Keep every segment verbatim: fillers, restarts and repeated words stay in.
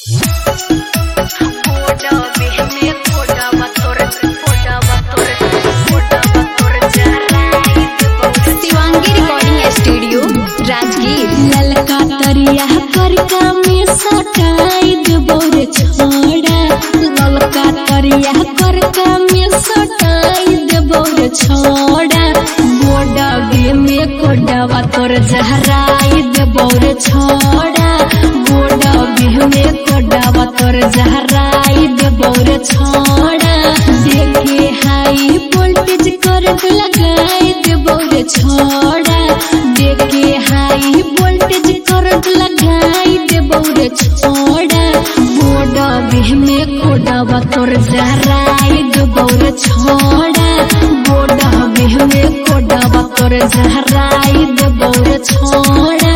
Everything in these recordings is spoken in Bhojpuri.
Shivangi recording studio Rajgir. ललका तरिया करका में सटाई देबो रे छोड़ा, ललका तरिया करका में सटाई देबो रे छोड़ा, बोडवे में कोडवा तोर जहराई देबो रे छोड़ा, बोडवे में कोडवा तोर जहराई देबो रे छोड़ा, देखे हाई वोल्टेज करंट लगाई देबो रे छोड़ा, देखे हाई वोल्टेज करंट लगाई देबो रे छोड़ा, बोडवे में कोडवा तोर जहराई देबो रे छोड़ा, बोडवे में कोडवा तोर जहराई देबो रे छोड़ा।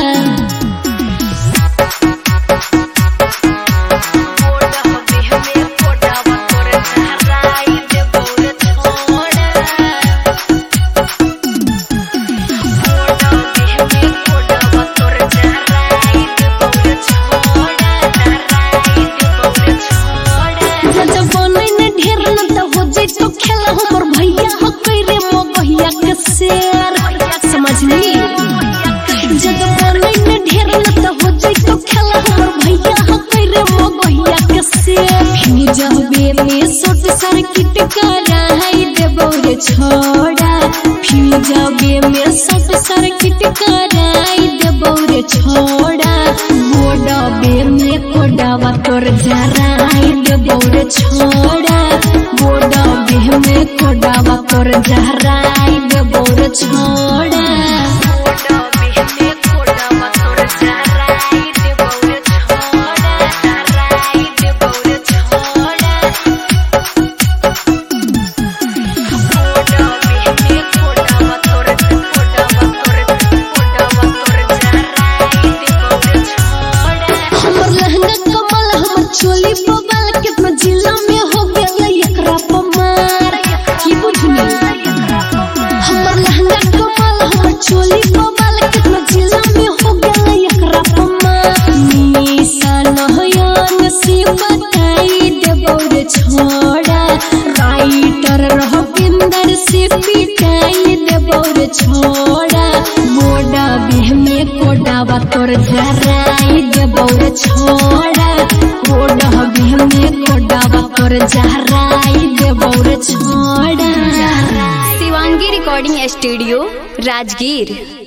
समझली जब बने में ढेर न तो हो जाई तो खेला हमर भैया हकै रे मो भैया के से फ्यूजवे में शॉर्ट सर्किट कराई देबो रे छोड़ा, फ्यूजवे में शॉर्ट सर्किट कराई देबो रे छोड़ा, बोडवे में कोडवा तोर जहराई देबो रे छोड़ा, बोडवे में कोडवा तोर जहराई देबो रे छोड़ा। चोली बबल कितना जिला में हो गया एकरा पमार की बुझनी, हमर लहंगा कमल हमर चोली बबल कितना जिला में हो गया एकरा पमार, निशान हयन से बताई देबो रे छोड़ा, राइटर रविंदर से पिटाई देबो रे छोड़ा, बोडवे में कोडवा तोर जहराई देबो रे छोड़ा, बोडवे में कोडवा तोर जहराई देबो रे छोड़ा। Shivangi recording studio Rajgir.